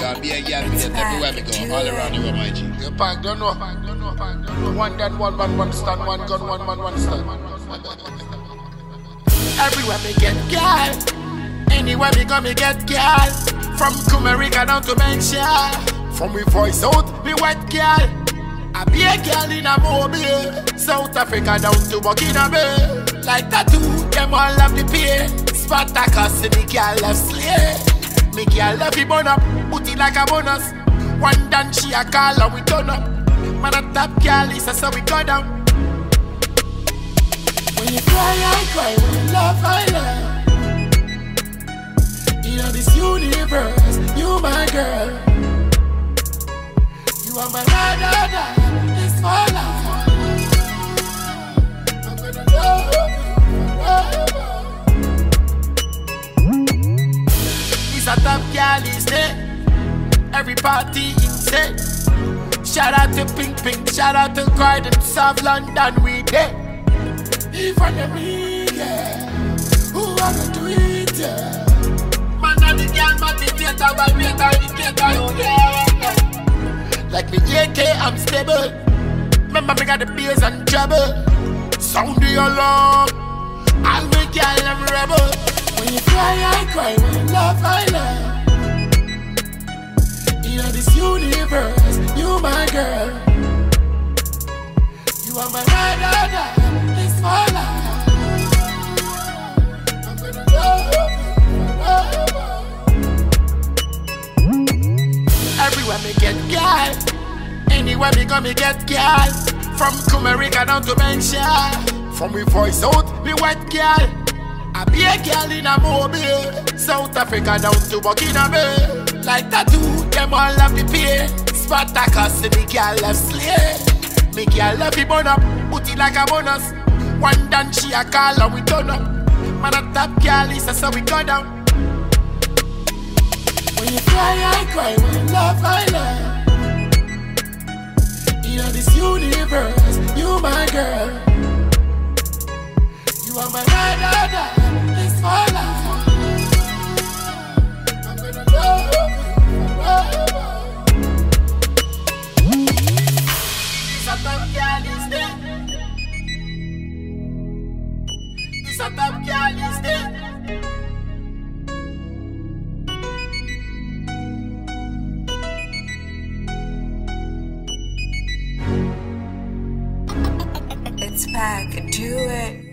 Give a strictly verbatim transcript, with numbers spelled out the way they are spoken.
Cause be a girl me get everywhere me go, all around the world, my G. You pack, don't know, pack, don't know, pack, don't know. One dead, one man, one stand, one gun, one man, one stand. Everywhere me get girl, anywhere me go me get girl. From Kumerica down to Bencha, from we voice out, me white girl. I be a girl in a mobile, South Africa down to Burkina Faso. Like tattoo, them all love the pain. Spartacus and the girl love slay. Me girl love it burn up, put it like a bonus. One dance she a call and we turn up. Man a top girl is so we go down. When you cry I cry, when you love I love. In this universe, you my girl. You are my da da da, it's for life. I'm gonna love you forever. It's a top girl, is there? Every party insane. Shout out to Pink Pink, shout out to Croydon, South London, we there. Even the me, yeah. Who wanna do it, yeah. Man and the girl, man, the theater, but me and the theater, oh yeah. Like me A K, I'm stable. Remember me got the bass and treble. Sound the alarm. I'll make y'all them rebel. When you cry, I cry. When you love, I love. In this universe, you my girl. You are my da da da. It's for life. I'm gonna love you forever. Everywhere me get girl, anywhere me go me get girl. From Kumerica down to Bencha, from we voice out, me white girl. I be a girl in a mobile, South Africa down to Burkina Faso. Like tattoo, them all love the pain. Spartacus and the girl love slay. Me girl love it burn up, put it like a bonus. One dance she a call and we turn up. Man a top girl is so we go down. When you cry, I cry. When you love, I love. In this universe, you my girl. You are my da da da. It's for life. I'm gonna love you forever. This a top girl is there. This a top girl is there. It's back, do it.